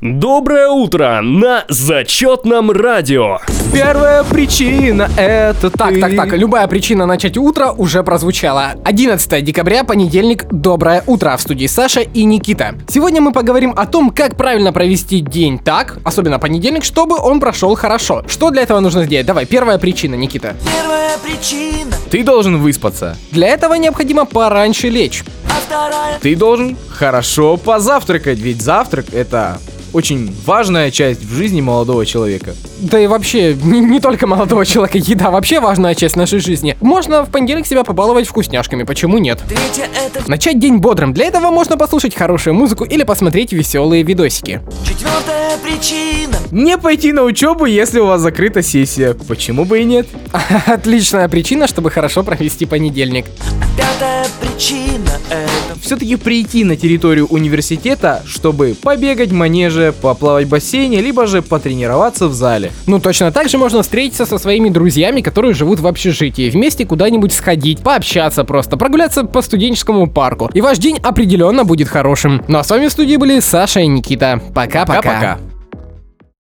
Доброе утро на зачетном радио. Первая причина — это Так, ты. любая причина начать утро уже прозвучала. 11 декабря, понедельник, доброе утро. В студии Саша и Никита. Сегодня мы поговорим о том, как правильно провести день так, особенно понедельник, чтобы он прошел хорошо. Что для этого нужно сделать? Давай, первая причина, Никита. Первая причина, Ты должен выспаться. Для этого необходимо пораньше лечь. а вторая Ты должен хорошо позавтракать, ведь завтрак — это очень важная часть в жизни молодого человека. Да и вообще, не только молодого человека, еда вообще важная часть нашей жизни. Можно в понедельник себя побаловать вкусняшками, почему нет? третья это Начать день бодрым. Для этого можно послушать хорошую музыку или посмотреть веселые видосики. четвертая причина, Не пойти на учебу, если у вас закрыта сессия. Почему бы и нет? Отличная причина, чтобы хорошо провести понедельник. пятая причина это Все-таки прийти на территорию университета, чтобы побегать в манеже, поплавать в бассейне, либо же потренироваться в зале. Ну, точно так же можно встретиться со своими друзьями, которые живут в общежитии, вместе куда-нибудь сходить, пообщаться просто, прогуляться по студенческому парку. И ваш день определенно будет хорошим. Ну а с вами в студии были Саша и Никита. Пока-пока. Пока-пока.